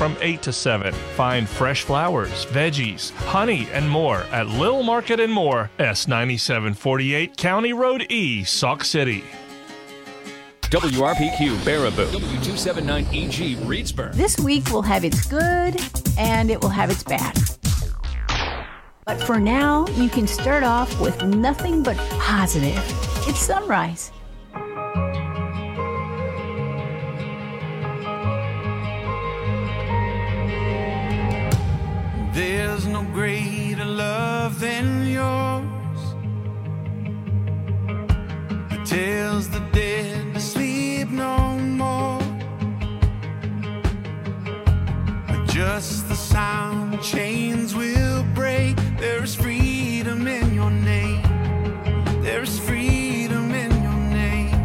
from 8 to 7. Find fresh flowers, veggies, honey, and more at Little Market and More, S9748 County Road E, Sauk City. WRPQ Baraboo, W279EG Reedsburg. This week will have its good and it will have its bad. But for now, you can start off with nothing but positive. It's sunrise. There's no greater love than yours. It tells the dead to sleep no more. Just the sound, chains will break. There is freedom in your name. There is freedom in your name.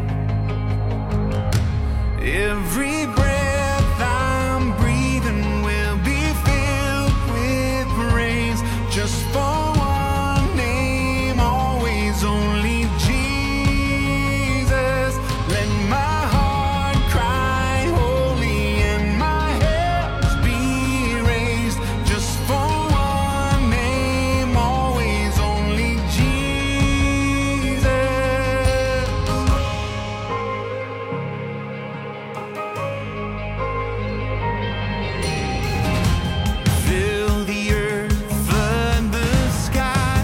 Every breath I'm breathing will be filled with praise. Just for one name, always only Jesus. Let my heart cry holy and my hands be raised. Just for one name, always only Jesus. Fill the earth, flood the sky.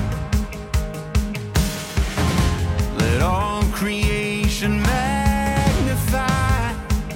Let all creation magnify.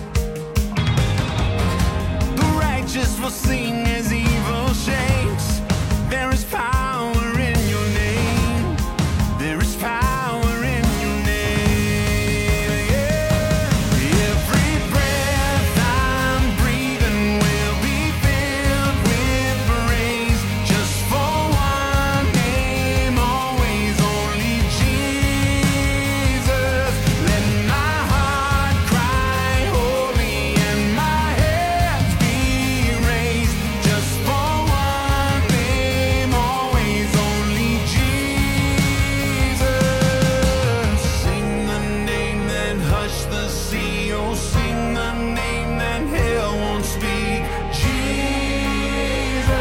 The righteous will sing as evil shakes. There is power in your name. There is power in your name. Yeah. Every breath I'm breathing will be filled with praise. Just for one name, always only Jesus. Let my heart cry holy and my hands be raised. Just for one name, always only Jesus. Sing the name that hushed the sea. Oh, sing the name that hell won't speak. Jesus,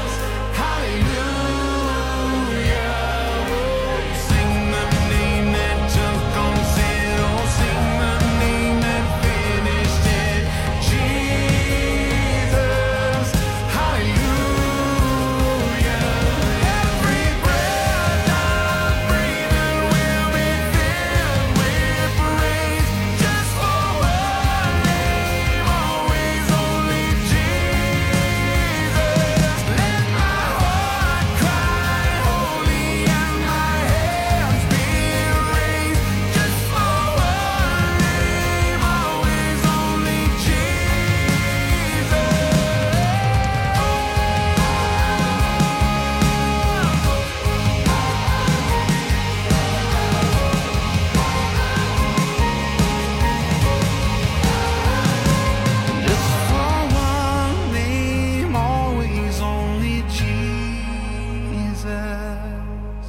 hallelujah. Sing the name that took on sin. Oh, sing the name that finished it. Jesus, hallelujah. Every breath I'm breathing will be filled with praise. Just for one name, always only Jesus. Let my heart cry holy and my hands be raised. Just for one name, always only Just for one name, always only Jesus.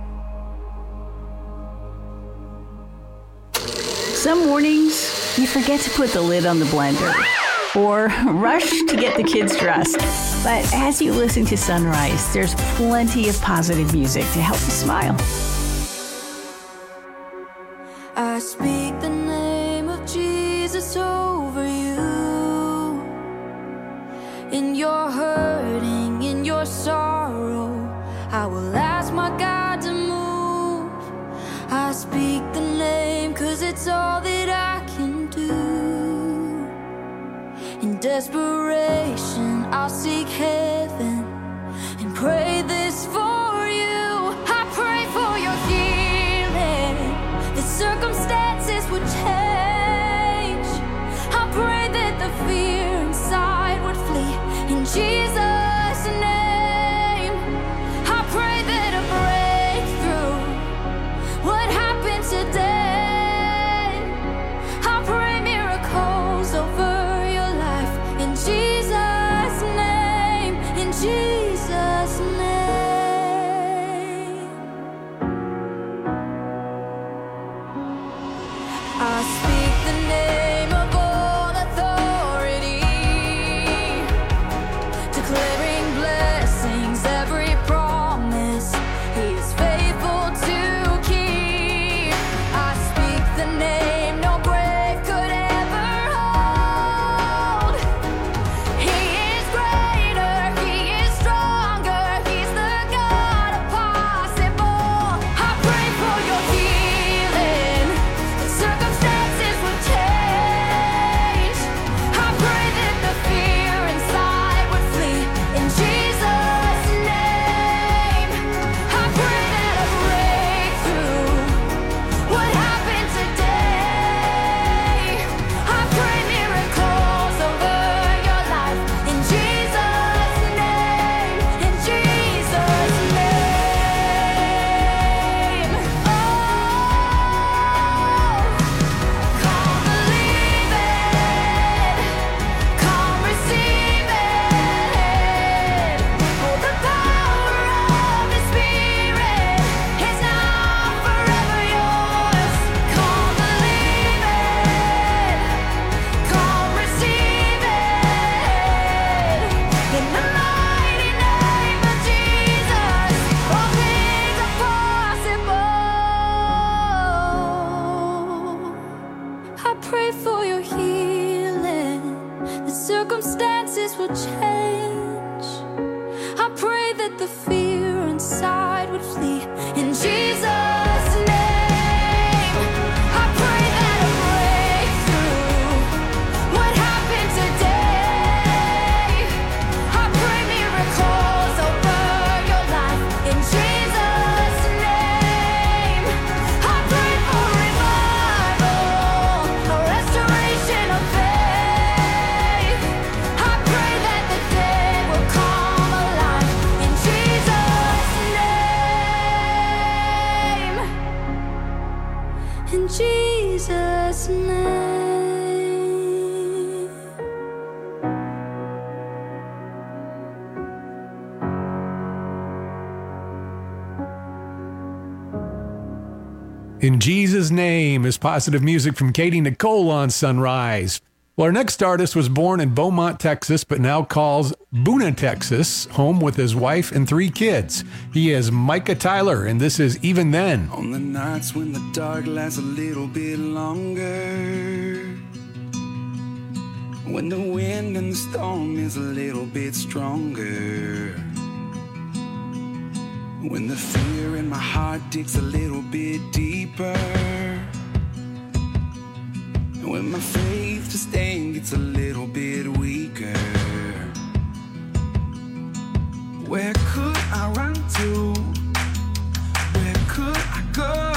Some mornings, you forget to put the lid on the blender or rush to get the kids dressed. But as you listen to Sunrise, there's plenty of positive music to help you smile. I speak the name of Jesus over you. In your hurting, in your sorrow, I will ask my God to move. I speak the name 'cause it's all that I can do. In desperation, I'll seek heaven and pray this for you. I pray for your healing, that circumstances would change. I pray that the fear inside would flee in Jesus' name. I pray that a breakthrough would happen today. I pray miracles over your life in Jesus' name, in Jesus' name. would change. I pray that the fear inside would flee. In Jesus' name, I pray that a breakthrough would happen today. I pray miracles over your life. In Jesus' name, I pray for revival, a restoration of faith. I pray that the dead will come alive. In Jesus' name, in Jesus' name. In Jesus' Name is positive music from Katie Nicole on Sunrise. Well, our next artist was born in Beaumont, Texas, but now calls Boone, Texas, home with his wife and 3 kids. He is Micah Tyler, and this is Even Then. On the nights when the dark lasts a little bit longer, when the wind and the storm is a little bit stronger, when the fear in my heart digs a little bit deeper, and when my faith to stand gets a little bit weaker, where could I run to? Where could I go?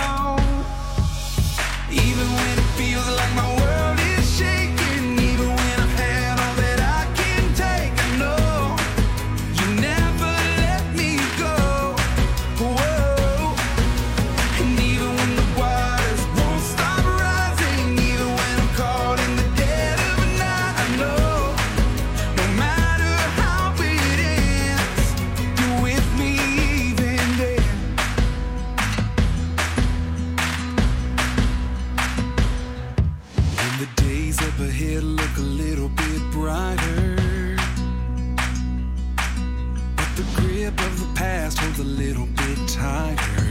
Even when it feels like my world is shaking, even when I've had all that I can take, I know you never let me go. Whoa. And even when the waters won't stop rising, even when I'm caught in the dead of the night, I know no matter how it ends, you're with me even then. When the days up ahead look a little bit brighter, but the grip of the past holds a little bit tighter,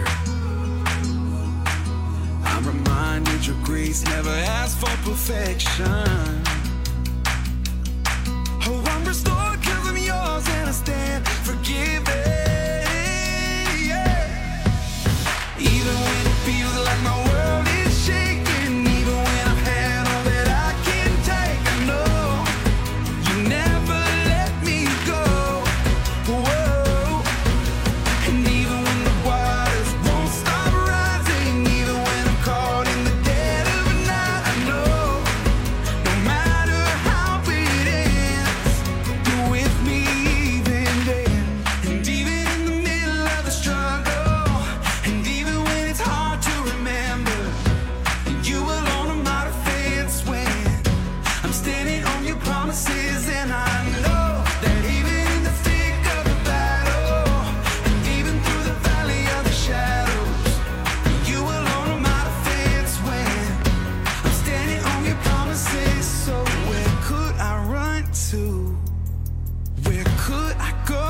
I'm reminded your grace never asked for perfection. Oh, I'm restored 'cause I'm yours and I stand forgiven. Yeah. Even when it feels like my world is shaking, even when I've had all that I can take, I know you never let me go. Whoa. And even when the waters won't stop rising, even when I'm caught in the dead of the night, I know no matter how it ends, you're with me even then. And even in the middle of the struggle, and even when it's hard to remember, you alone are my defense when I'm standing on your promises. And I know that even in the thick of the battle, and even through the valley of the shadows, you alone are my defense when I'm standing on your promises. So where could I run to? Where could I go?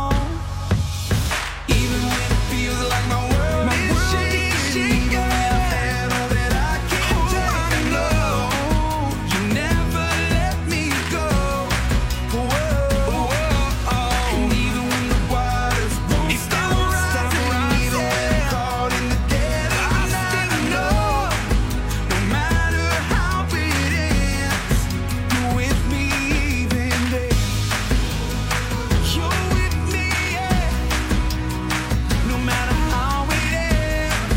Even when it feels like my world is shaking, even when I've had all that I can take, I know you never let me go. Whoa. And even when the waters won't stop rising, even when I'm caught in the dead of the night, I know no matter how it ends, you're with me even then. You're with me, yeah. No matter how it ends,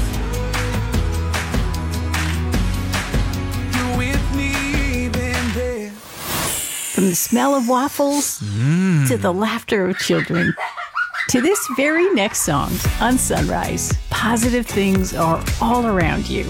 you're with me even then. From the smell of waffles to the laughter of children to this very next song on Sunrise, positive things are all around you.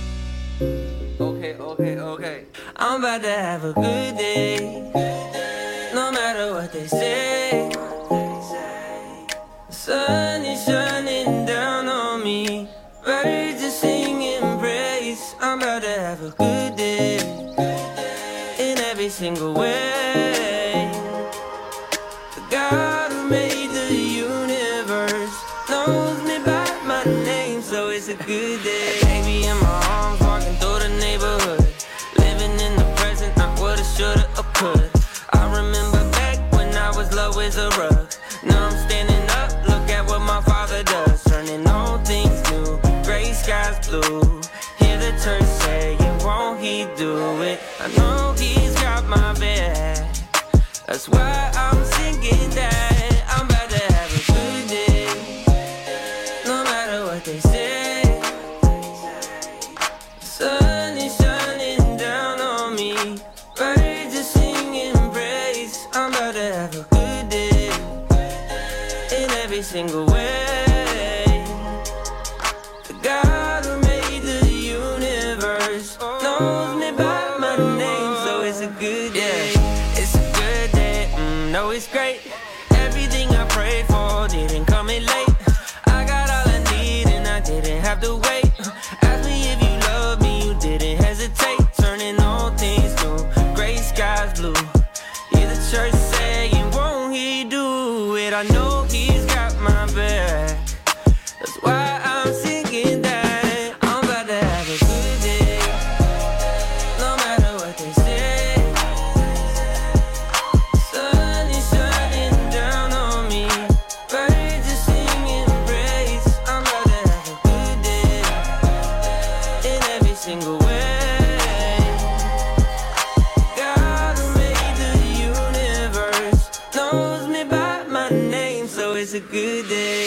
Okay. I'm about to have a good day. No matter what they say. The sun is shining down on me. Birds are singing praise. I'm about to have a good day. In every single way. The God who made the universe knows me by my name, so it's a good day. Baby in my arms, walking through the neighborhood, living in the present, not what I shoulda or coulda. I remember a rug. Now I'm standing up, look at what my father does. Turning all things new, gray skies blue. Hear the church saying, won't he do it? I know he's got my back. That's why I'm singing that. I'm about to have a good day, no matter what they say. Sun is shining down on me, birds are singing praise. I'm about to have a good day in every single way. The God who made the universe knows me by my name, so it's a good day. It's a good day, no, it's great. Everything I prayed for didn't come in late. I got all I need and I didn't have to wait. Ask me if you love me, you didn't hesitate. Turning all things new, gray skies blue. Hear the church saying, won't he do it? I know he's got my back. That's why I'm singing that. I'm about to have a good day, no matter what they say. Sun is shining down on me, birds are singing praise. I'm about to have a good day in every single way. God who made the universe knows me by my name, so it's a good day.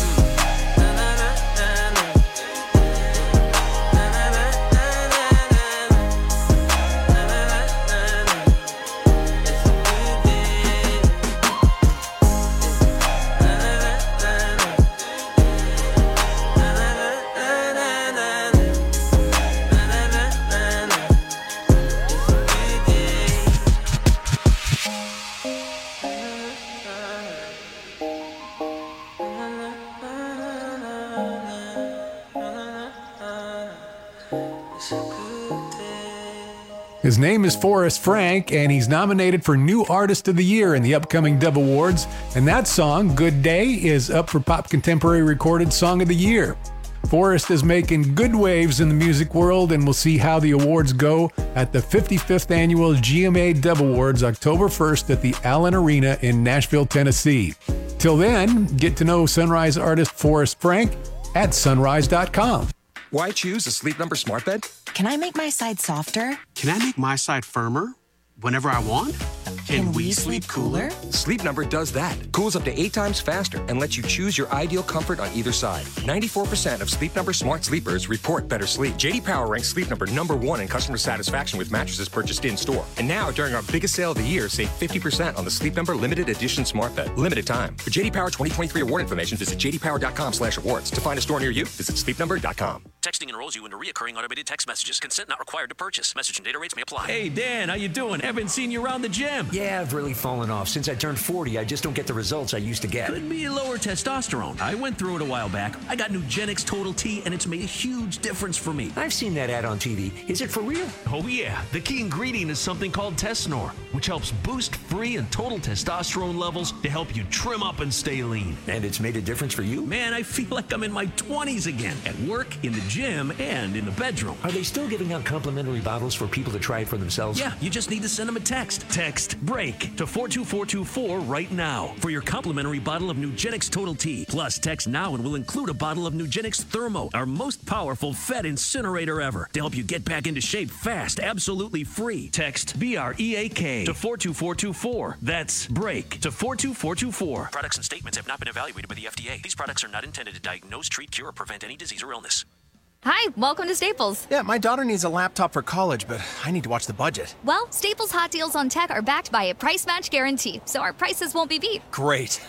His name is Forrest Frank, and he's nominated for New Artist of the Year in the upcoming Dove Awards. And that song, Good Day, is up for Pop Contemporary Recorded Song of the Year. Forrest is making good waves in the music world, and we'll see how the awards go at the 55th Annual GMA Dove Awards, October 1st at the Allen Arena in Nashville, Tennessee. Till then, get to know Sunrise artist Forrest Frank at sunrise.com. Why choose a Sleep Number smart bed? Can I make my side softer? Can I make my side firmer whenever I want? Can we sleep cooler? Sleep Number does that. Cools up to 8 times faster and lets you choose your ideal comfort on either side. 94% of Sleep Number smart sleepers report better sleep. J.D. Power ranks Sleep Number #1 in customer satisfaction with mattresses purchased in-store. And now, during our biggest sale of the year, save 50% on the Sleep Number Limited Edition smart bed. Limited time. For J.D. Power 2023 award information, visit jdpower.com/awards. To find a store near you, visit sleepnumber.com. Texting enrolls you into recurring automated text messages. Consent not required to purchase. Message and data rates may apply. Hey, Dan, how you doing? Haven't seen you around the gym. Yeah, I've really fallen off. Since I turned 40, I just don't get the results I used to get. Could be lower testosterone. I went through it a while back. I got Nugenix Total T, and it's made a huge difference for me. I've seen that ad on TV. Is it for real? Oh, yeah. The key ingredient is something called Tesnor, which helps boost free and total testosterone levels to help you trim up and stay lean. And it's made a difference for you? Man, I feel like I'm in my 20s again. At work, in the gym, and in the bedroom. Are they still giving out complimentary bottles for people to try it for themselves? Yeah, you just need to send them a text. Text BREAK to 42424 right now for your complimentary bottle of Nugenix Total T. Plus, text now and we'll include a bottle of Nugenix Thermo, our most powerful fat incinerator ever, to help you get back into shape fast, absolutely free. Text BREAK to 42424. That's BREAK to 42424. Products and statements have not been evaluated by the FDA. These products are not intended to diagnose, treat, cure, or prevent any disease or illness. Hi, welcome to Staples. Yeah, my daughter needs a laptop for college, but I need to watch the budget. Well, Staples hot deals on tech are backed by a price match guarantee, so our prices won't be beat. Great.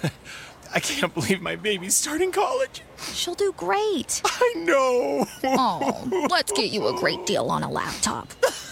I can't believe my baby's starting college. She'll do great. I know. Oh, let's get you a great deal on a laptop.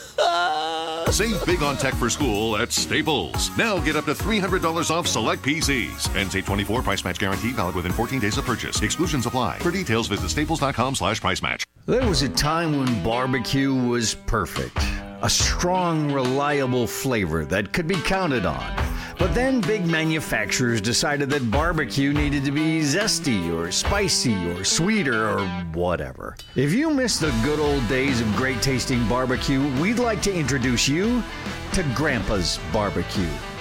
Save big on tech for school at Staples. Now get up to $300 off select PCs. N-State24 price match guarantee valid within 14 days of purchase. Exclusions apply. For details, visit staples.com/price match. There was a time when barbecue was perfect. A strong, reliable flavor that could be counted on. But then big manufacturers decided that barbecue needed to be zesty or spicy or sweeter or whatever. If you miss the good old days of great tasting barbecue, we'd like to introduce you to Grandpa's Barbecue.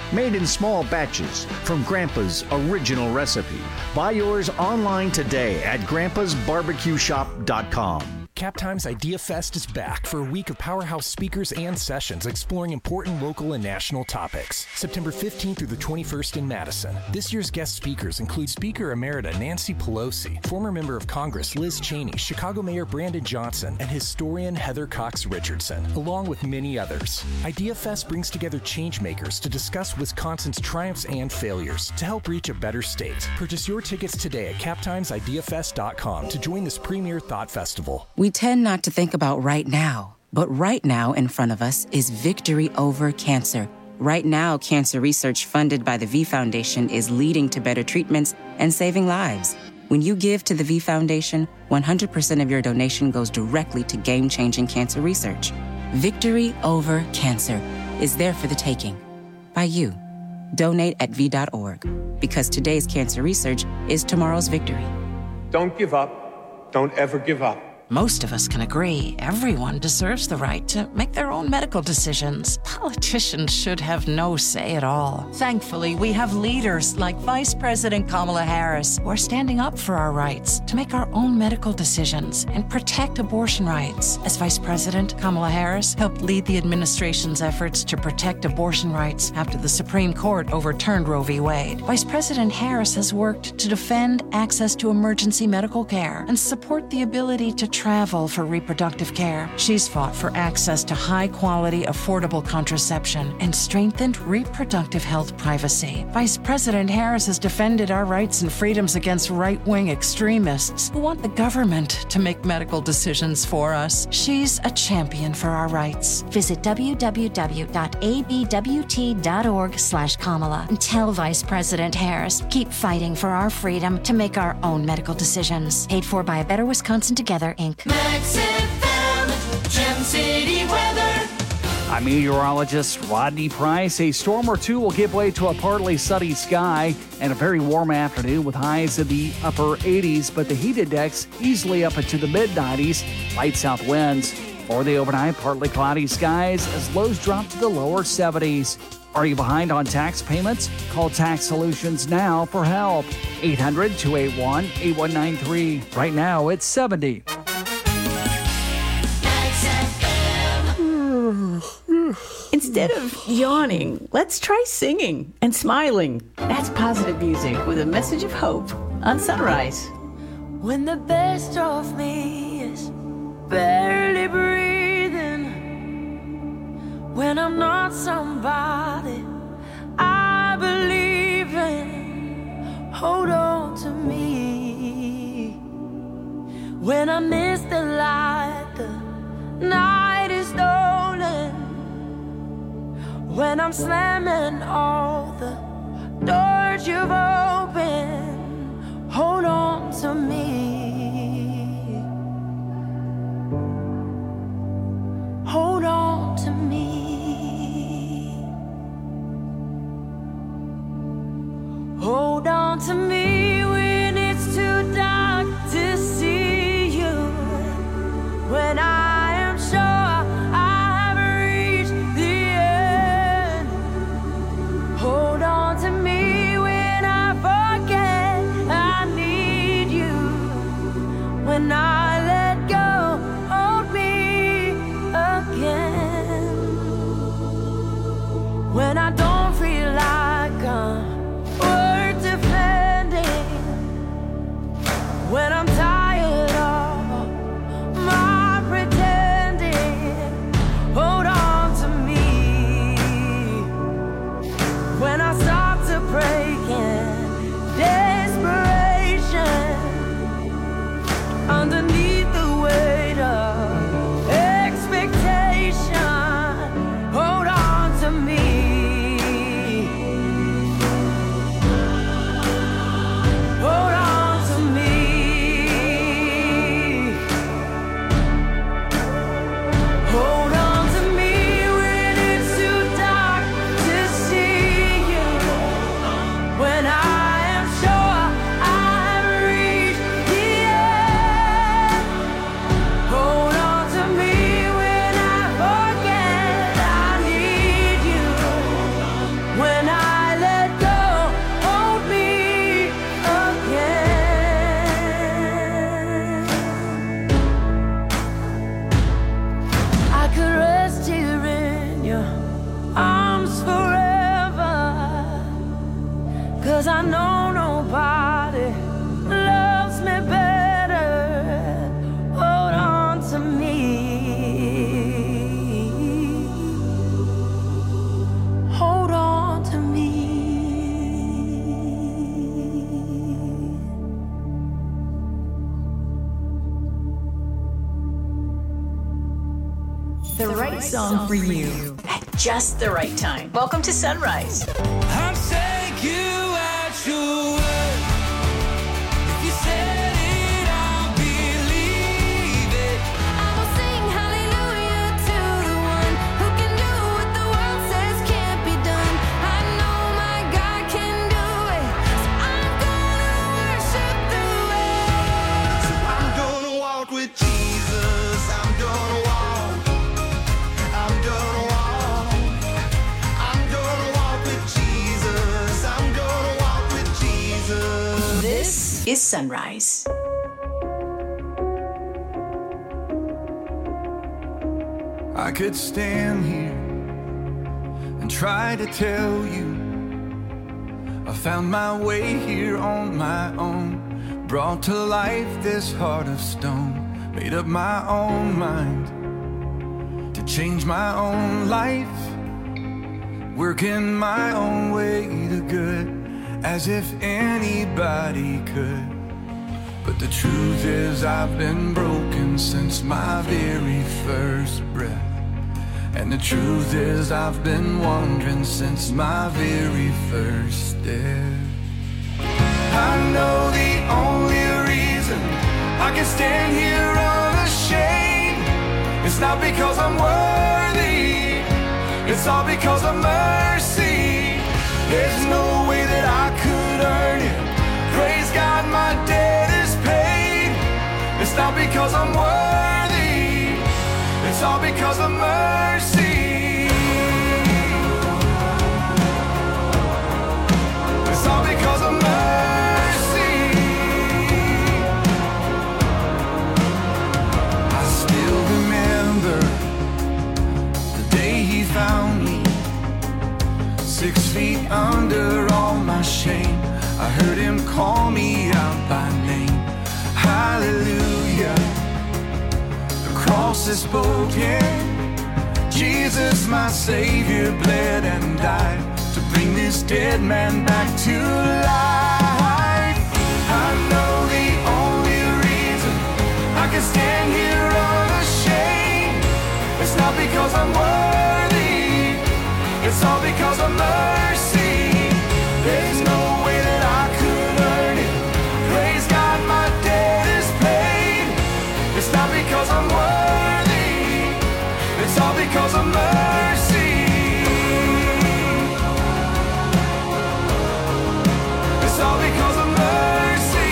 made in small batches from Grandpa's original recipe. Buy yours online today at grandpasbarbecueshop.com. Captime's Idea Fest is back for a week of powerhouse speakers and sessions exploring important local and national topics. September 15th through the 21st in Madison. This year's guest speakers include Speaker Emerita Nancy Pelosi, former member of Congress Liz Cheney, Chicago Mayor Brandon Johnson, and historian Heather Cox Richardson, along with many others. Idea Fest brings together changemakers to discuss Wisconsin's triumphs and failures to help reach a better state. Purchase your tickets today at captimesideafest.com to join this premier thought festival. We tend not to think about right now, but right now in front of us is victory over cancer. Right now, cancer research funded by the V Foundation is leading to better treatments and saving lives. When you give to the V Foundation, 100% of your donation goes directly to game-changing cancer research. Victory over cancer is there for the taking. By you. Donate at V.org, because today's cancer research is tomorrow's victory. Don't give up. Don't ever give up. Most of us can agree everyone deserves the right to make their own medical decisions. Politicians should have no say at all. Thankfully, we have leaders like Vice President Kamala Harris who are standing up for our rights to make our own medical decisions and protect abortion rights. As Vice President, Kamala Harris helped lead the administration's efforts to protect abortion rights after the Supreme Court overturned Roe v. Wade. Vice President Harris has worked to defend access to emergency medical care and support the ability to travel for reproductive care. She's fought for access to high-quality, affordable contraception and strengthened reproductive health privacy. Vice President Harris has defended our rights and freedoms against right-wing extremists who want the government to make medical decisions for us. She's a champion for our rights. Visit www.abwt.org/Kamala and tell Vice President Harris, keep fighting for our freedom to make our own medical decisions. Paid for by A Better Wisconsin Together, Inc. Max FM, Gem City weather. I'm meteorologist Rodney Price. A storm or two will give way to a partly sunny sky and a very warm afternoon with highs in the upper 80s, but the heat index easily up into the mid-90s. Light south winds. For the overnight, partly cloudy skies as lows drop to the lower 70s. Are you behind on tax payments? Call Tax Solutions now for help. 800-281-8193. Right now, it's 70. Instead of yawning, let's try singing and smiling. That's positive music with a message of hope on Sunrise. When the best of me is barely breathing, when I'm not somebody I believe in, hold on to me. When I miss the light, the night is stolen. When I'm slamming all the doors you've opened, hold on to me. Hold on to me. Hold on to me when it's too dark to see you. When I am sure I have reached the end. Hold on to me when I forget I need you. When I let go, hold me again. When I don't feel like I'm worth defending. 'cause I know nobody loves me better. Hold on to me. Hold on to me. The right song for you at just the right time. Welcome to Sunrise. I'm take you at your word. If you said it, I'll believe it. I will sing hallelujah to the one who can do what the world says can't be done. I know my God can do it, so I'm gonna worship through it. So I'm gonna walk with Jesus. I'm gonna walk. I'm gonna walk. I'm gonna walk with Jesus. I'm gonna walk with Jesus. This is Sunrise. I could stand here and try to tell you I found my way here on my own, brought to life this heart of stone, made up my own mind to change my own life, working my own way to good, as if anybody could. But the truth is I've been broken since my very first breath. And the truth is I've been wandering since my very first step. I know the only reason I can stand here unashamed, it's not because I'm worthy, it's all because of mercy. There's no way that I could earn it. Praise God, my debt is paid. It's not because I'm worthy, it's all because of mercy. It's all because of mercy. I still remember the day he found me, 6 feet under all my shame. I heard him call me out by name. Hallelujah. The cross is spoken. Jesus, my Savior, bled and died to bring this dead man back to life. I know the only reason I can stand here unashamed, it's not because I'm worthy, it's all because of mercy. There's no way that I could earn it. Praise God, my debt is paid. It's not because I'm worthy, it's all because of mercy. It's all because of mercy.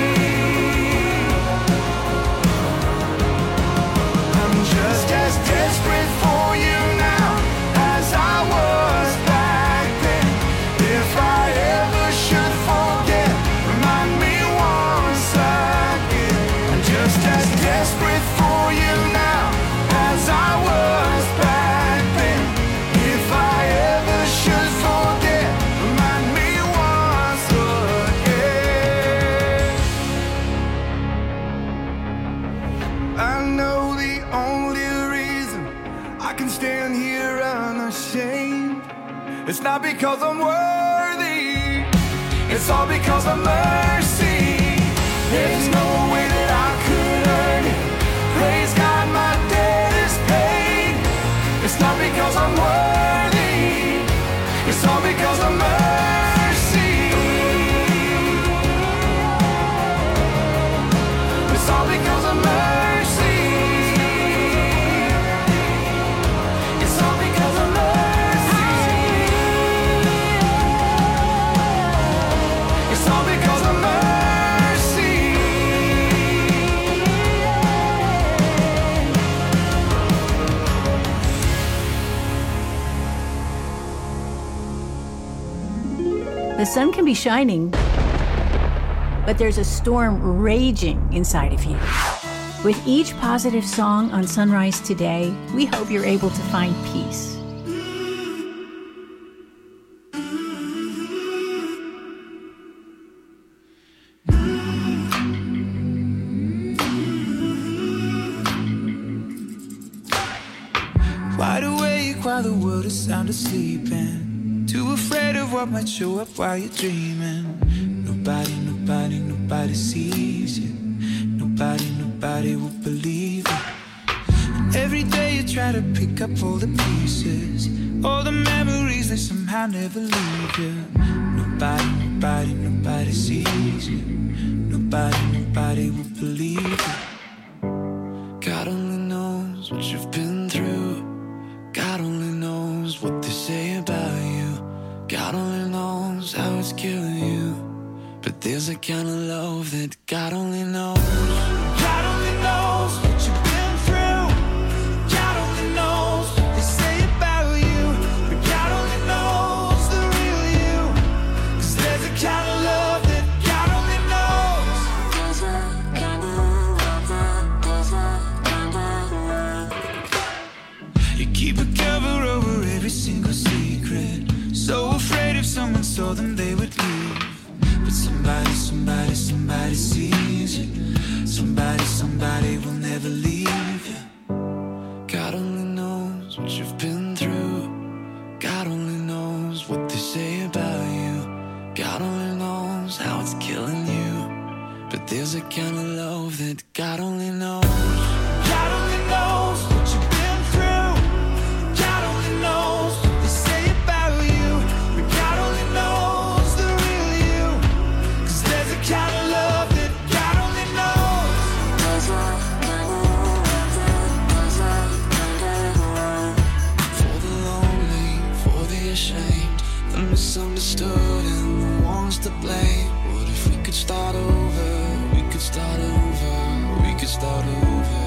I'm just as desperate for you now as I was back then. If I ever should forget, remind me once again. I'm just as desperate for you now as I was back then. If I ever should forget, remind me once again. I know the only reason I can stand here unashamed, it's not because I'm worthy, it's all because of mercy. There's no way that I could earn it. Praise God, my debt is paid. It's not because I'm worthy, it's all because of mercy. It's all because of mercy. It's all because of mercy. It's all because of mercy. The sun can be shining, but there's a storm raging inside of you. With each positive song on Sunrise today, we hope you're able to find peace. the world is sound asleep and too afraid of what might show up while you're dreaming. Nobody sees you. Nobody will believe you. And every day you try to pick up all the pieces, all the memories that somehow never leave you. Nobody sees you. Nobody will believe you. God only knows what you've been through. God only knows what they say about you. God only knows how it's killing you. But there's a kind of love that God only knows. God only knows what you've been through. God only knows what they say about you. But God only knows the real you. 'Cause there's a kind of love that God only knows. There's a kind of love. You keep a cover over every single secret, so afraid if someone saw them they would leave. But somebody sees you. Somebody will never leave you. God only knows what you've been through. God only knows what they say about you. God only knows how it's killing you. But there's a kind of love that God only knows. God only knows what you've been through. God only knows what they say about you. But God only knows the real you. 'Cause there's a kind of love that God only knows. For the lonely, for the ashamed, the misunderstood and the ones to blame. What if we could start over? We could start over. We could start over.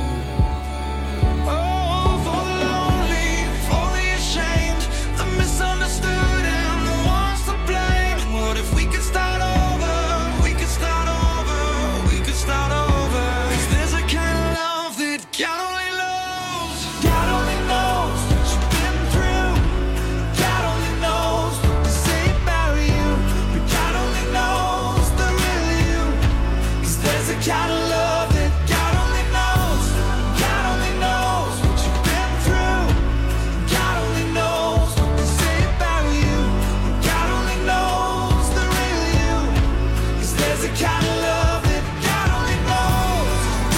Oh, for the lonely, for the ashamed, the misunderstood and the ones to blame. What if we could start over? We could start over. We could start over. 'Cause there's a kind of love that God only knows. God only knows what you've been through. God only knows what they say about you. But God only knows the real you. 'Cause there's a kind of love that God only knows. God only knows what you've been through. God only knows what they say about you. But God only knows the real you. 'Cause there's a kind of love that God only knows.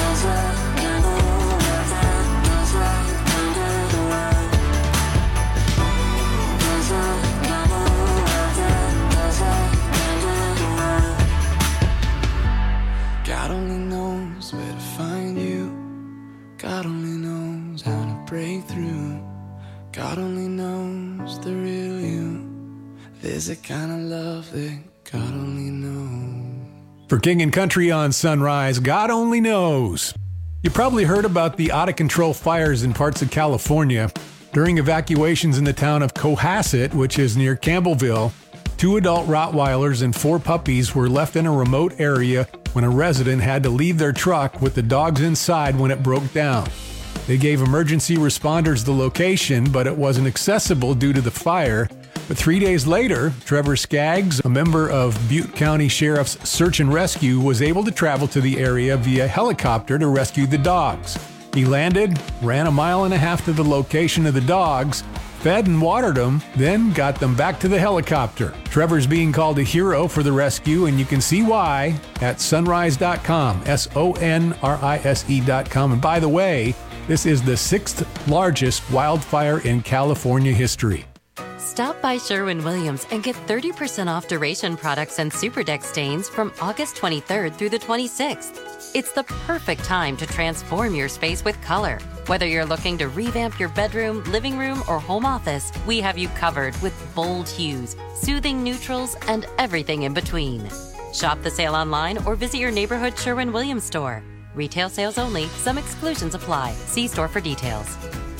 God only knows where to find you. God only knows how to break through. God only knows the real you. There's a kind of love that God only knows. For King and Country on Sunrise, God only knows. You probably heard about the out-of-control fires in parts of California. During evacuations in the town of Cohasset, which is near Campbellville, 2 adult Rottweilers and 4 puppies were left in a remote area when a resident had to leave their truck with the dogs inside when it broke down. They gave emergency responders the location, but it wasn't accessible due to the fire. But 3 days later, Trevor Skaggs, a member of Butte County Sheriff's Search and Rescue, was able to travel to the area via helicopter to rescue the dogs. He landed, ran 1.5 miles to the location of the dogs, fed and watered them, then got them back to the helicopter. Trevor's being called a hero for the rescue, and you can see why at sunrise.com, sonrise.com. And by the way, this is the 6th largest wildfire in California history. Stop by Sherwin-Williams and get 30% off Duration products and Super Deck stains from August 23rd through the 26th. It's the perfect time to transform your space with color. Whether you're looking to revamp your bedroom, living room, or home office, we have you covered with bold hues, soothing neutrals, and everything in between. Shop the sale online or visit your neighborhood Sherwin-Williams store. Retail sales only. Some exclusions apply. See store for details.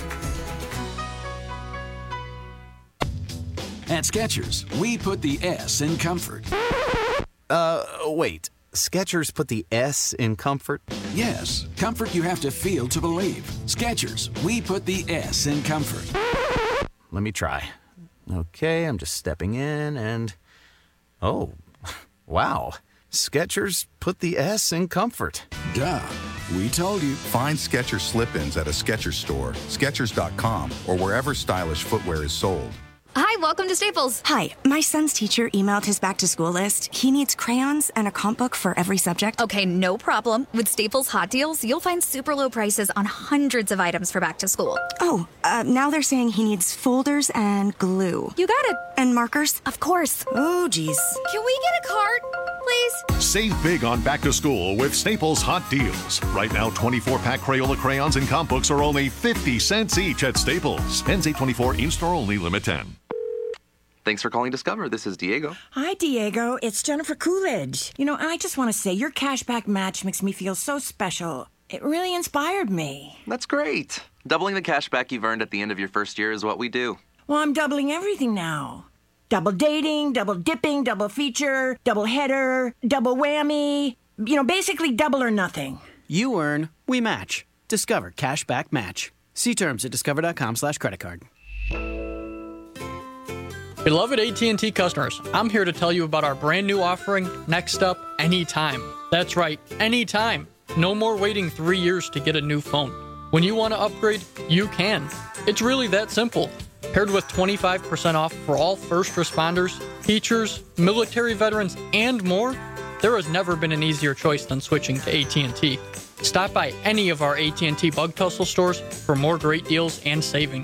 At Skechers, we put the S in comfort. Wait. Skechers put the S in comfort? Yes, comfort you have to feel to believe. Skechers, we put the S in comfort. Let me try. Okay, I'm just stepping in and... Oh, wow. Skechers put the S in comfort. Duh. We told you. Find Skechers slip-ins at a Skechers store, Skechers.com, or wherever stylish footwear is sold. Hi, welcome to Staples. Hi, my son's teacher emailed his back-to-school list. He needs crayons and a comp book for every subject. Okay, no problem. With Staples Hot Deals, you'll find super low prices on hundreds of items for back to school. Oh, now they're saying he needs folders and glue. You got it. And markers? Of course. Oh, geez. Can we get a cart, please? Save big on back to school with Staples Hot Deals. Right now, 24-pack Crayola crayons and comp books are only 50 cents each at Staples. Ends 8/24, in-store only, limit 10. Thanks for calling Discover. This is Diego. Hi, Diego. It's Jennifer Coolidge. You know, I just want to say your cashback match makes me feel so special. It really inspired me. That's great. Doubling the cash back you've earned at the end of your first year is what we do. Well, I'm doubling everything now. Double dating, double dipping, double feature, double header, double whammy. You know, basically double or nothing. You earn, we match. Discover Cashback Match. See terms at discover.com/creditcard. Beloved AT&T customers, I'm here to tell you about our brand new offering, Next Up Anytime. That's right, anytime. No more waiting 3 years to get a new phone. When you want to upgrade, you can. It's really that simple. Paired with 25% off for all first responders, teachers, military veterans, and more, there has never been an easier choice than switching to AT&T. Stop by any of our AT&T Bug Tussle stores for more great deals and savings.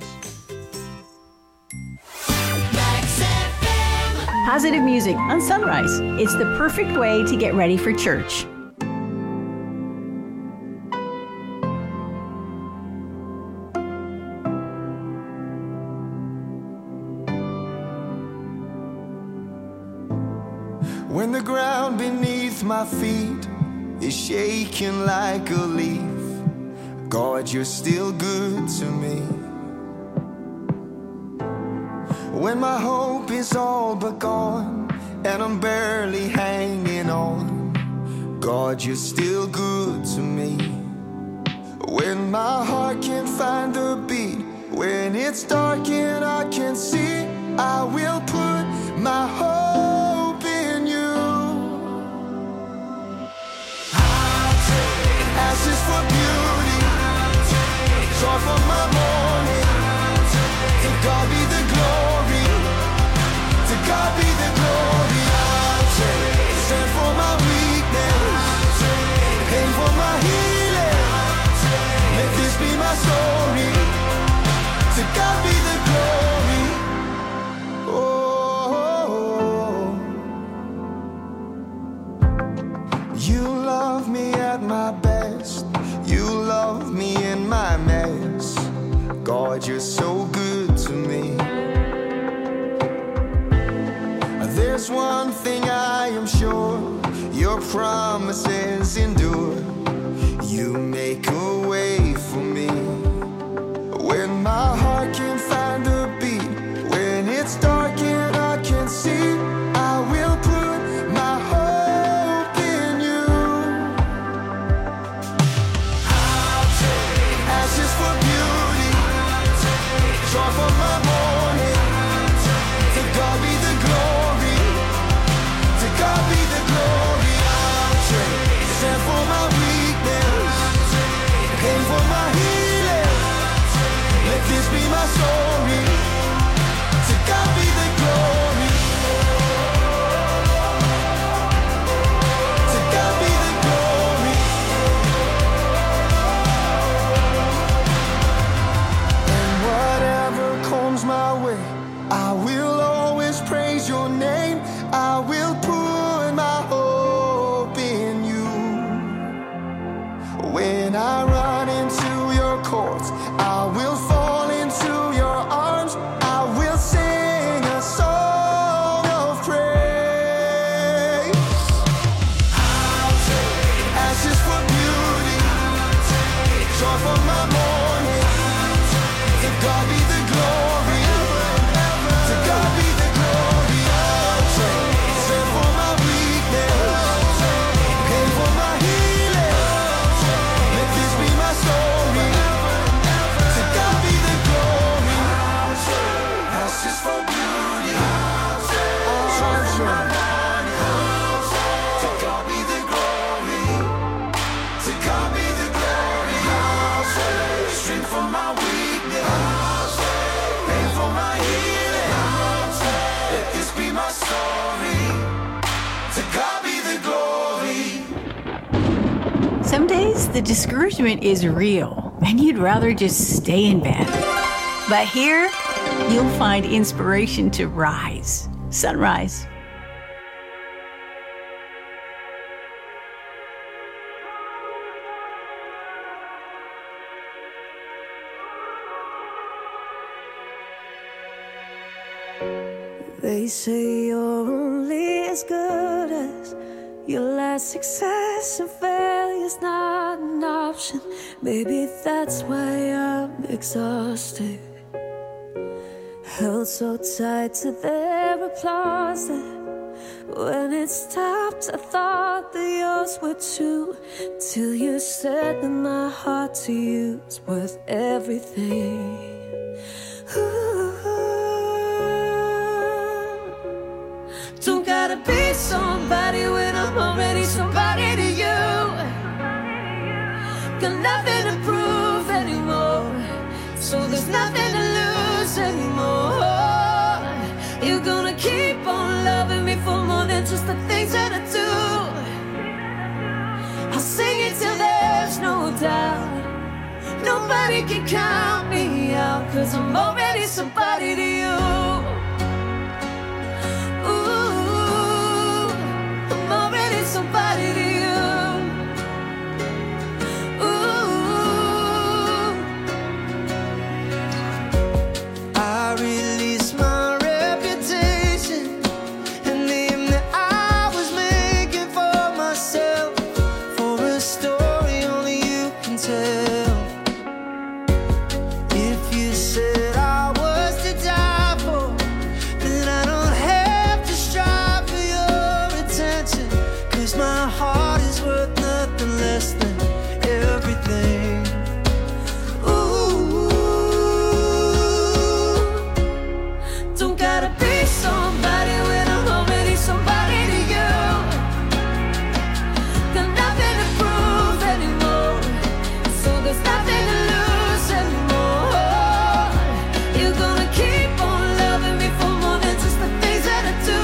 Positive music on Sunrise. It's the perfect way to get ready for church. When the ground beneath my feet is shaking like a leaf, God, you're still good to me. When my hope is all but gone and I'm barely hanging on, God, you're still good to me. When my heart can't find a beat, when it's dark and I can't see, I will put my hope in you. Ashes for beauty, joy for my morning. To God be the glory, to God be the glory. Stand for my weakness, pain for my healing. Let this be my story, to God be the glory. Oh, you love me at my best, you love me in my mess. God, you're so good to me. There's one thing I am sure, your promises endure. You make a way for me. When my heart can't find a beat, when it's dark and I can't see, I will put my hope in you. Ashes for beauty, joy for my morning. To God be the glory, to God be the glory. Stand for my weakness, Some days the discouragement is real and you'd rather just stay in bed. But here, you'll find inspiration to rise. Sunrise. They say you're only as good as your last success, and failure's not an option. Maybe that's why I'm exhausted, held so tight to their applause that when it stopped, I thought that yours were too. Till you said that my heart to you is worth everything. Ooh. Don't gotta be somebody when I'm already somebody to you. Got nothing to prove anymore, so there's nothing to lose anymore. You're gonna keep on loving me for more than just the things that I do. I'll sing it till there's no doubt. Nobody can count me out, 'cause I'm already somebody to you. Somebody to you. Ooh. I release my reputation and name that I was making for myself, for a story only you can tell. If you said I was to die for, then I don't have to strive for your attention. My heart is worth nothing less than everything. Ooh, don't gotta be somebody when I'm already somebody to you. Got nothing to prove anymore, so there's nothing to lose anymore. You're gonna keep on loving me for more than just the things that I do.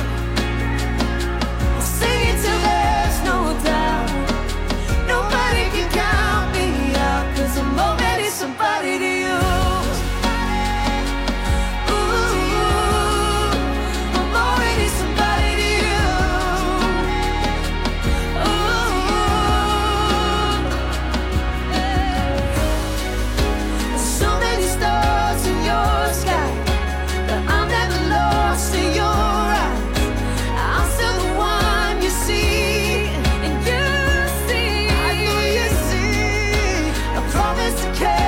Somebody to you. Ooh, I'm already somebody to you. Ooh, there's so many stars in your sky, but I'm never lost in your eyes. I'm still the one you see, and you see. I know you see. I promise to care.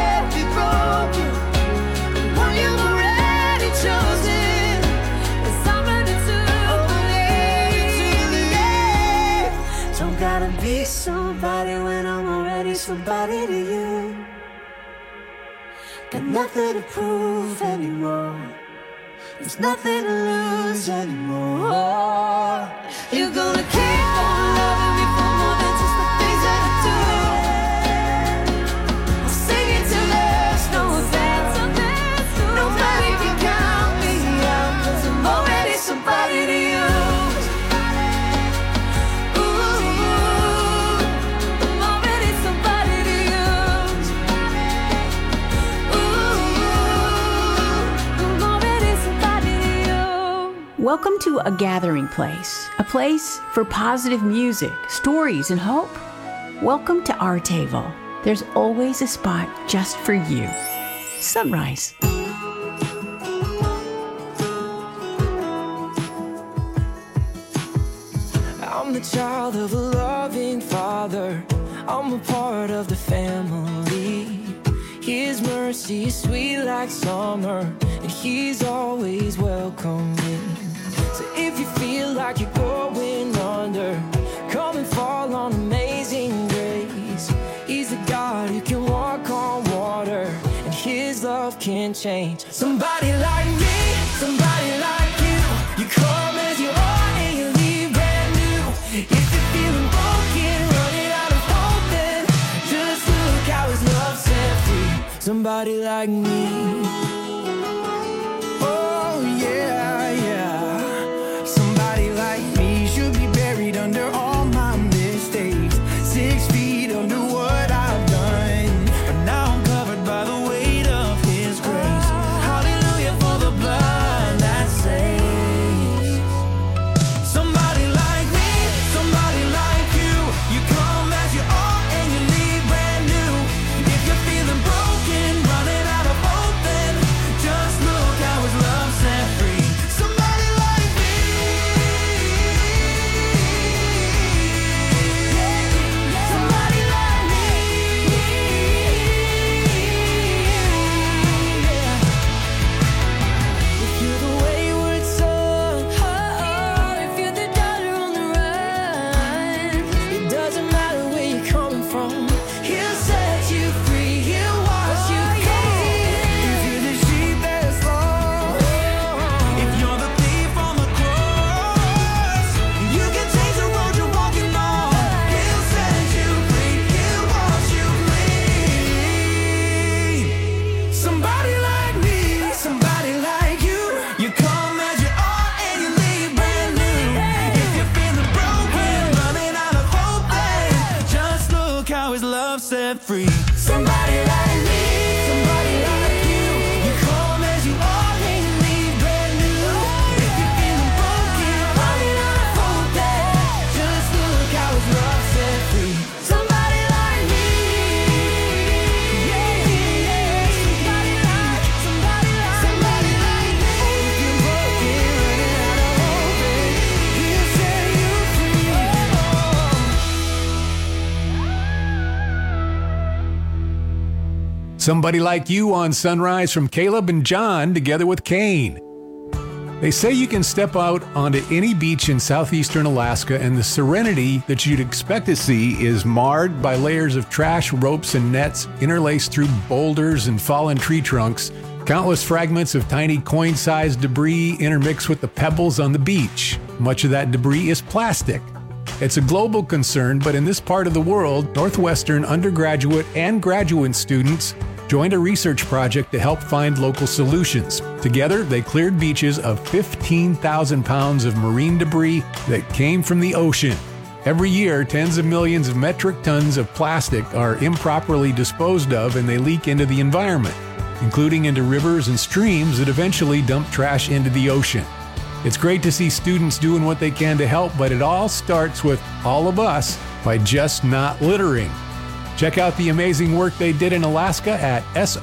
Gotta be somebody when I'm already somebody to you. Got nothing to prove anymore, there's nothing to lose anymore. You're gonna keep on loving me for more than just the things that I do. I'll sing it till there's no doubt. Nobody can count me out, 'cause I'm already somebody to you. Welcome to A Gathering Place, a place for positive music, stories, and hope. Welcome to our table. There's always a spot just for you. Sunrise. I'm the child of a loving father. I'm a part of the family. His mercy is sweet like summer, and he's always welcoming. So if you feel like you're going under, come and fall on Amazing Grace. He's the God who can walk on water, and his love can change. Somebody like me, somebody like you. You come as you are and you leave brand new. If you're feeling broken, running out of hope, then just look how his love set free. Somebody like me. Oh yeah, yeah. Somebody like me should be buried under all my mistakes. 6 feet set free. Somebody like me, somebody like you. You come as you are and you leave brand new. If you're feeling broken, running out of hope, then just look how his love set free. Somebody like me, yeah, yeah. Somebody like me. If you're broken, running out of hope, then he'll set you free. Somebody Like You on Sunrise from Caleb and John together with Kane. They say you can step out onto any beach in southeastern Alaska and the serenity that you'd expect to see is marred by layers of trash, ropes, and nets interlaced through boulders and fallen tree trunks. Countless fragments of tiny coin-sized debris intermix with the pebbles on the beach. Much of that debris is plastic. It's a global concern, but in this part of the world, Northwestern undergraduate and graduate students joined a research project to help find local solutions. Together, they cleared beaches of 15,000 pounds of marine debris that came from the ocean. Every year, tens of millions of metric tons of plastic are improperly disposed of and they leak into the environment, including into rivers and streams that eventually dump trash into the ocean. It's great to see students doing what they can to help, but it all starts with all of us by just not littering. Check out the amazing work they did in Alaska at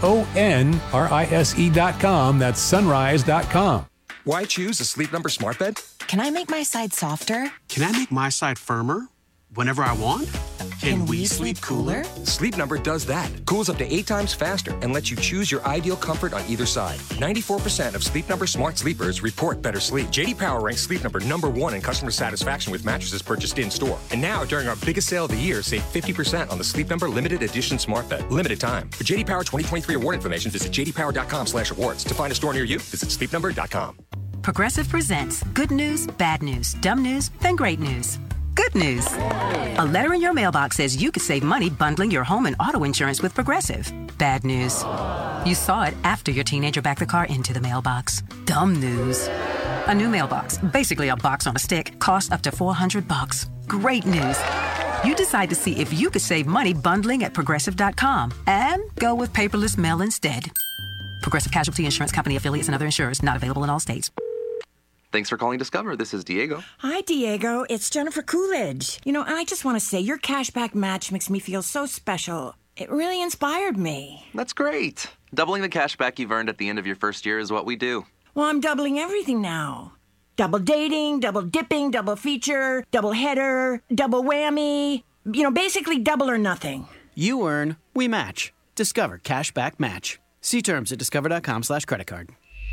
sonrise.com. That's sunrise.com. Why choose a Sleep Number smart bed? Can I make my side softer? Can I make my side firmer whenever I want? Can we sleep cooler? Sleep Number does that. Cools up to 8 times faster and lets you choose your ideal comfort on either side. 94% of Sleep Number smart sleepers report better sleep. J.D. Power ranks Sleep Number #1 in customer satisfaction with mattresses purchased in-store. And now, during our biggest sale of the year, save 50% on the Sleep Number Limited Edition smart bed. Limited time. For J.D. Power 2023 award information, visit jdpower.com/awards. To find a store near you, visit sleepnumber.com. Progressive presents good news, bad news, dumb news, then great news. Good news. A letter in your mailbox says you could save money bundling your home and auto insurance with Progressive. Bad news. You saw it after your teenager backed the car into the mailbox. Dumb news. A new mailbox, basically a box on a stick, costs up to $400. Great news. You decide to see if you could save money bundling at Progressive.com and go with paperless mail instead. Progressive Casualty Insurance Company affiliates and other insurers not available in all states. Thanks for calling Discover. This is Diego. Hi, Diego. It's Jennifer Coolidge. You know, I just want to say your cashback match makes me feel so special. It really inspired me. That's great. Doubling the cash back you've earned at the end of your first year is what we do. Well, I'm doubling everything now. Double dating, double dipping, double feature, double header, double whammy. You know, basically double or nothing. You earn, we match. Discover Cashback Match. See terms at discover.com/creditcard.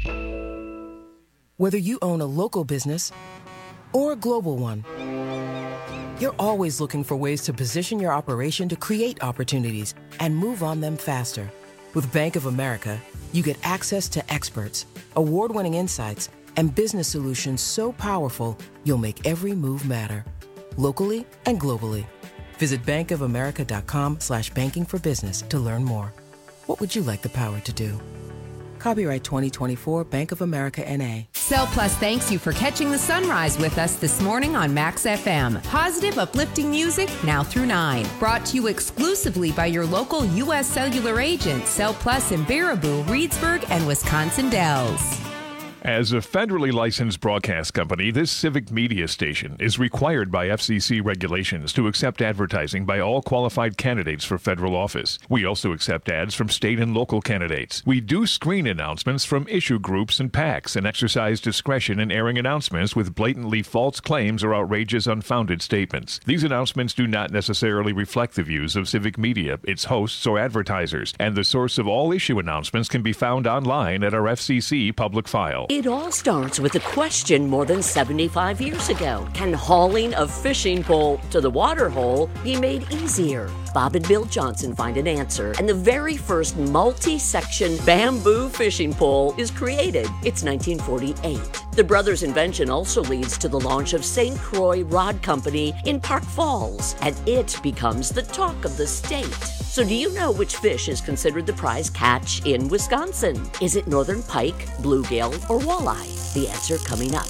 Whether you own a local business or a global one, you're always looking for ways to position your operation to create opportunities and move on them faster. With Bank of America, you get access to experts, award-winning insights, and business solutions so powerful you'll make every move matter, locally and globally. Visit bankofamerica.com/banking for business to learn more. What would you like the power to do? Copyright 2024 Bank of America N.A. Cell Plus thanks you for catching the sunrise with us this morning on Max FM. Positive, uplifting music now through 9. Brought to you exclusively by your local U.S. Cellular agent, Cell Plus in Baraboo, Reedsburg, and Wisconsin Dells. As a federally licensed broadcast company, this civic media station is required by FCC regulations to accept advertising by all qualified candidates for federal office. We also accept ads from state and local candidates. We do screen announcements from issue groups and PACs and exercise discretion in airing announcements with blatantly false claims or outrageous, unfounded statements. These announcements do not necessarily reflect the views of civic media, its hosts, or advertisers, and the source of all issue announcements can be found online at our FCC public file. It all starts with a question more than 75 years ago. Can hauling a fishing pole to the water hole be made easier? Bob and Bill Johnson find an answer, and the very first multi-section bamboo fishing pole is created. It's 1948. The brothers' invention also leads to the launch of St. Croix Rod Company in Park Falls, and it becomes the talk of the state. So do you know which fish is considered the prize catch in Wisconsin? Is it northern pike, bluegill, or walleye? The answer coming up.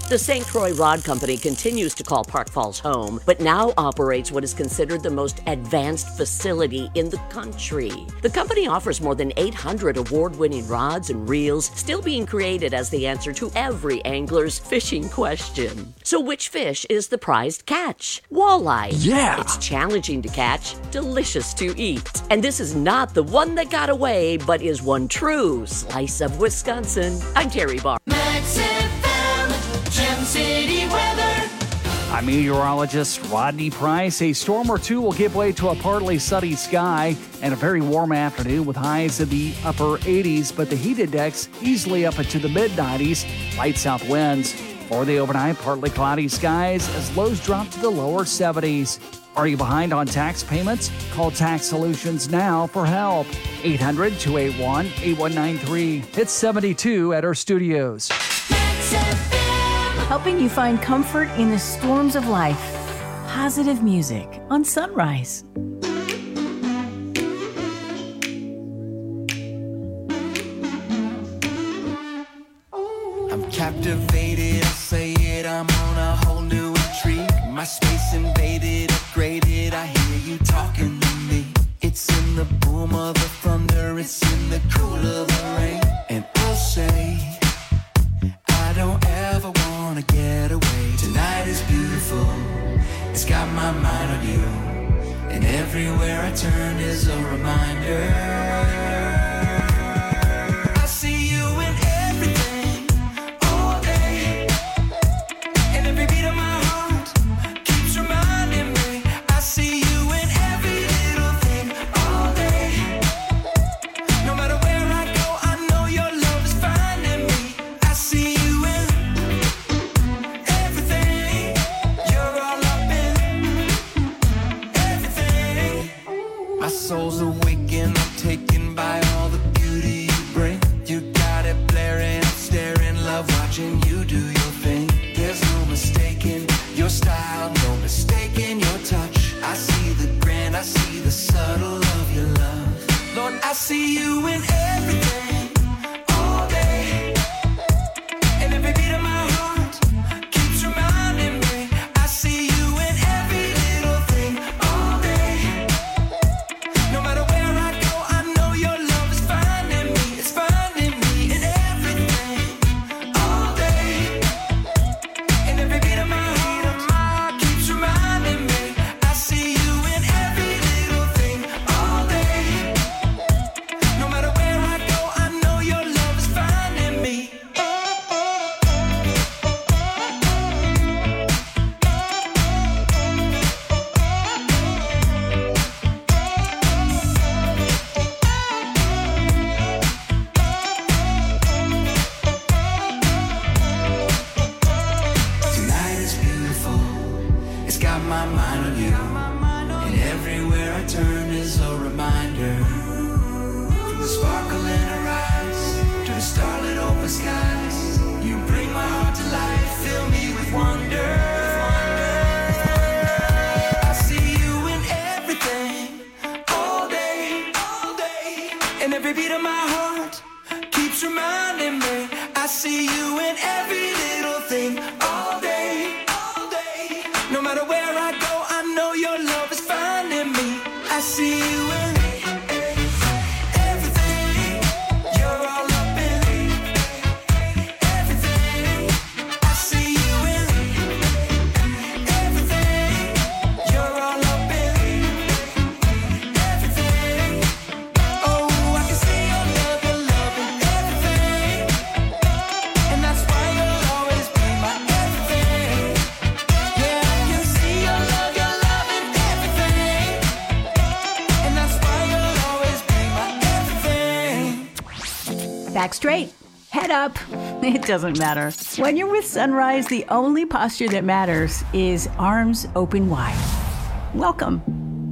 The St. Croix Rod Company continues to call Park Falls home, but now operates what is considered the most advanced facility in the country. The company offers more than 800 award-winning rods and reels, still being created as the answer to every angler's fishing question. So which fish is the prized catch? Walleye. Yeah! It's challenging to catch, delicious to eat. And this is not the one that got away, but is one true slice of Wisconsin. I'm Terry Barr. Max FM, Gem City weather. I'm meteorologist Rodney Price. A storm or two will give way to a partly sunny sky and a very warm afternoon with highs in the upper 80s, but the heat index easily up into the mid-90s. Light south winds. For the overnight, partly cloudy skies as lows drop to the lower 70s. Are you behind on tax payments? Call Tax Solutions now for help. 800-281-8193. It's 72 at our studios. Helping you find comfort in the storms of life. Positive music on Sunrise. I'm captivated, I'll say it, I'm on a whole new intrigue. My space invaded, upgraded, I hear you talking to me. It's in the boom of the thunder, it's in the cool of the rain. And I'll say, I don't ever wanna get away. Tonight is beautiful, it's got my mind on you. And everywhere I turn is a reminder. Soul's awakened, I'm taken by all the beauty you bring. You got it blaring, I'm staring, love watching you do your thing. There's no mistaking your style, no mistaking your touch. I see the grand, I see the subtle of your love. Lord, I see you in everything, all day. And every beat of my heart keeps reminding me. I see you in every little thing, all day. No matter where I go, I know your love is finding me. It's finding me in everything, all day. And every beat of my heart keeps reminding me. I see you in every little thing, all day. No matter where I go, I know your love is finding me. Tonight is beautiful, it's got my mind on you. And everywhere I turn is a reminder. From the sparkle in her eyes to the starlit open skies, you bring my heart to life, fill me with wonder. I see you in everything, all day, all day. And every beat of my heart keeps reminding me. I see you in every little thing, all day, all day. No matter where I go, I know your love is finding me. I see you in everything. You're all up in everything. I see you in everything. You're all up in everything. Oh, I can see your love in everything. And that's why you'll always be my everything. Yeah, I can see your love in everything. And that's why you'll always be my everything. Back straight. Head up. It doesn't matter. When you're with Sunrise, the only posture that matters is arms open wide. Welcome.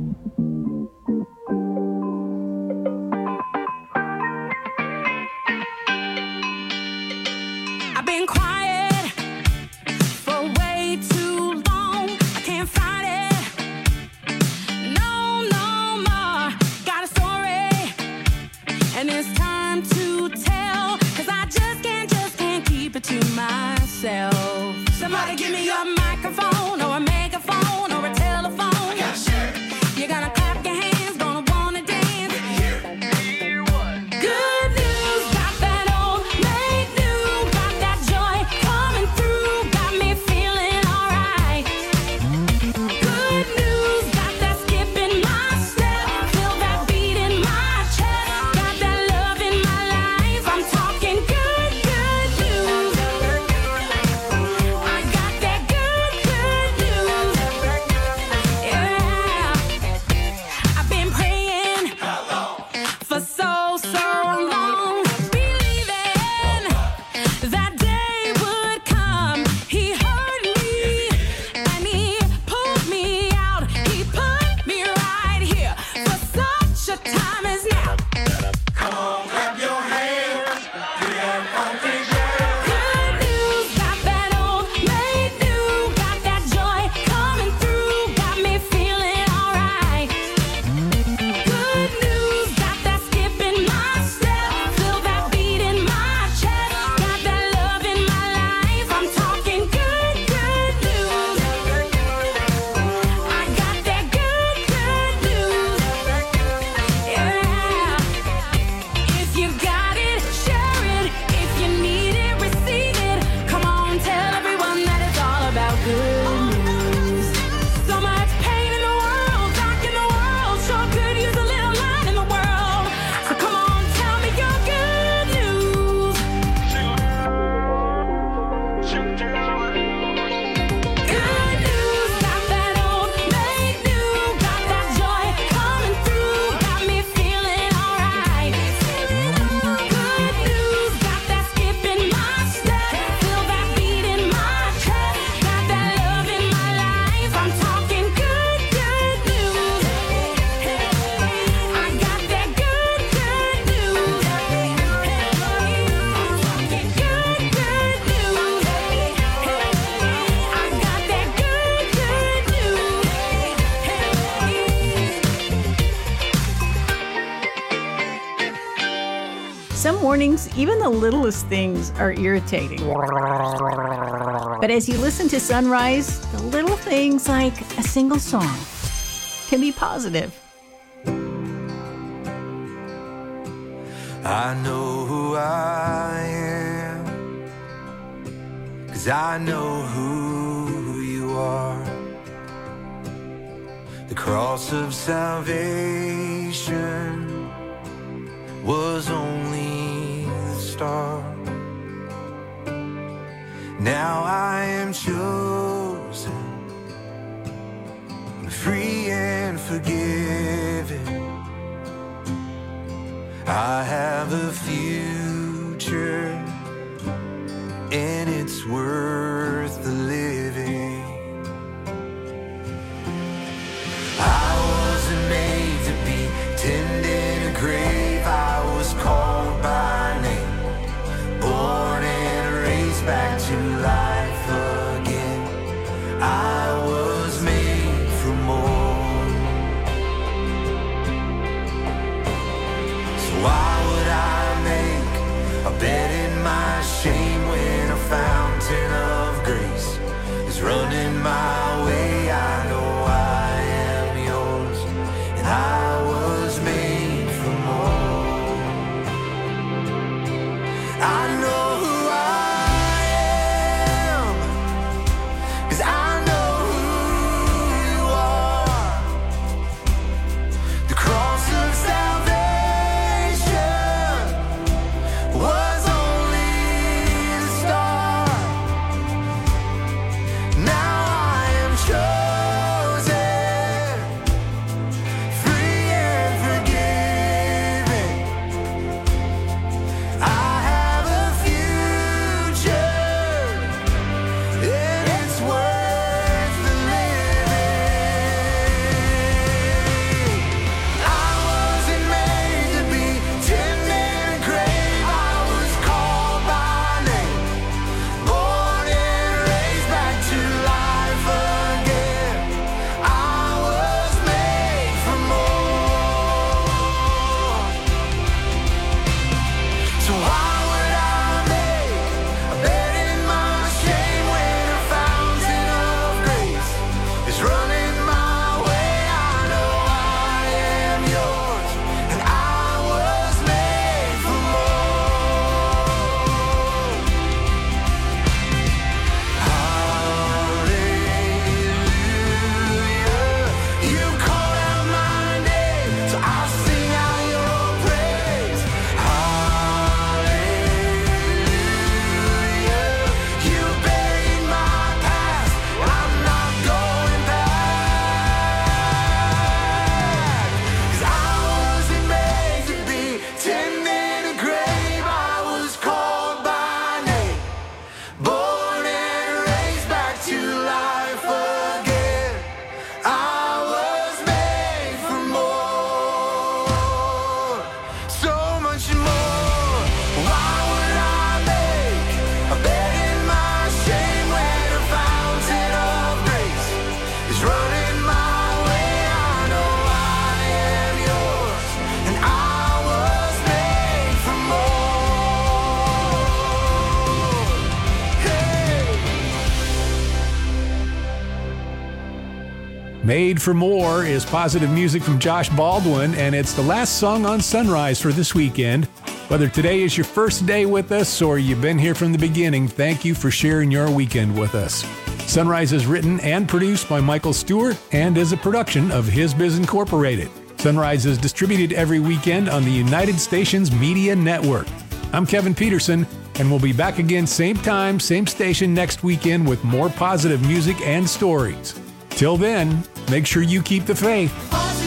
I've been quiet for way too long. I can't fight it. No, no more. Got a story, and it's time to tell. 'Cause I just can't keep it to myself. Some mornings, even the littlest things are irritating. But as you listen to Sunrise, the little things like a single song can be positive. I know who I am, 'cause I know who you are. The cross of salvation was only the start. Now I am chosen, free and forgiven. I have a future, and it's worth the living. I wasn't made to be tended in a grave. I was called by name, born and raised back to life again. I was made for more. So why would I make a bed in my shame when a fountain of grace is running my way? I know I am yours, and I was made for more. I know who I am, 'cause I know who you are. The cross of salvation was only the start. Now I am chosen, free and forgiven. I have a future, and it's worth the living. I wasn't made to be tended in a grave. I was called by name, born and raised back to life again. I was made for more. So why would I make a bed in my shame when a fountain of grace is running my way? I know I am yours, and I was made for more. Hallelujah, you called out my name, so I'll sing out your praise. Hallelujah, you buried my past, I'm not going back. 'Cause I wasn't made to be tended in a grave. I was called by name, born and raised back to life again. I was made for more, so much more. Why would I make a bed in my shame when a fountain of grace is running my way? I know I am yours, and I was made for more. Hey. Made for More is positive music from Josh Baldwin, and it's the last song on Sunrise for this weekend. Whether today is your first day with us or you've been here from the beginning, thank you for sharing your weekend with us. Sunrise is written and produced by Michael Stewart and is a production of His Biz Incorporated. Sunrise is distributed every weekend on the United Stations Media Network. I'm Kevin Peterson, and we'll be back again same time, same station next weekend with more positive music and stories. Till then, make sure you keep the faith. Positive